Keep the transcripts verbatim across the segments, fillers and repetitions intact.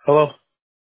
Hello.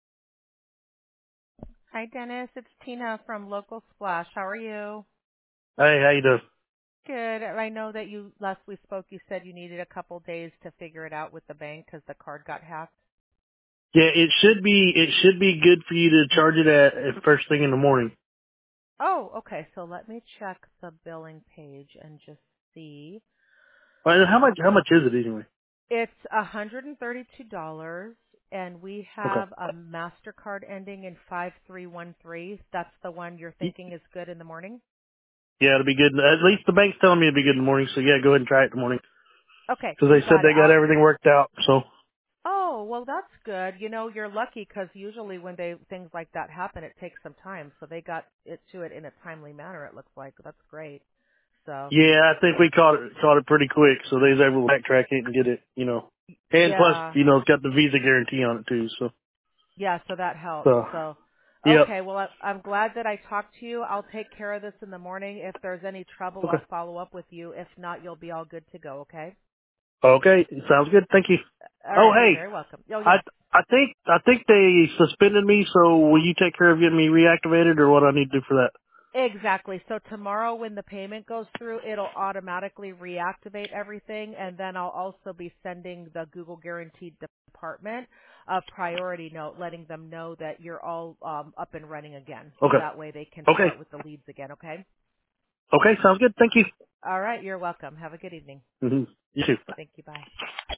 Hi, Dennis. It's Tina from Local Splash. How are you? Hey, how you doing? Good. I know that you last we spoke, you said you needed a couple days to figure it out with the bank because the card got hacked. Yeah, it should be it should be good for you to charge it at, at first thing in the morning. Oh, okay. So let me check the billing page and just see. Well, how much how much is it anyway? It's one hundred thirty-two dollars, and we Okay. have a MasterCard ending in five three one three. That's the one you're Y- thinking is good in the morning? Yeah, it'll be good. At least the bank's telling me it'll be good in the morning. So yeah, go ahead and try it in the morning Okay, because you they said got it. they got I'll everything worked out. So Oh, well, that's good. You know, you're lucky because usually when they things like that happen, it takes some time. So they got it to it in a timely manner. It looks like that's great. So yeah, I think we caught it caught it pretty quick. So they was able to backtrack it and get it. You know, and plus yeah, you know it's got the Visa guarantee on it too. So yeah. So that helps. so So yep. okay, well, I, I'm glad that I talked to you. I'll take care of this in the morning. If there's any trouble, Okay. I'll follow up with you. If not, you'll be all good to go. Okay. Okay, sounds good. Thank you. All Oh right. You're hey, very welcome. Oh I yes. I think I think they suspended me. So will you take care of getting me reactivated, or what I need to do for that? Exactly. So tomorrow when the payment goes through, it'll automatically reactivate everything, and then I'll also be sending the Google Guaranteed department a priority note letting them know that you're all um, up and running again. So Okay. that way they can Okay. start with the leads again, okay? Okay. Sounds good. Thank you. All right. You're welcome. Have a good evening. hmm You too. Thank you. Bye.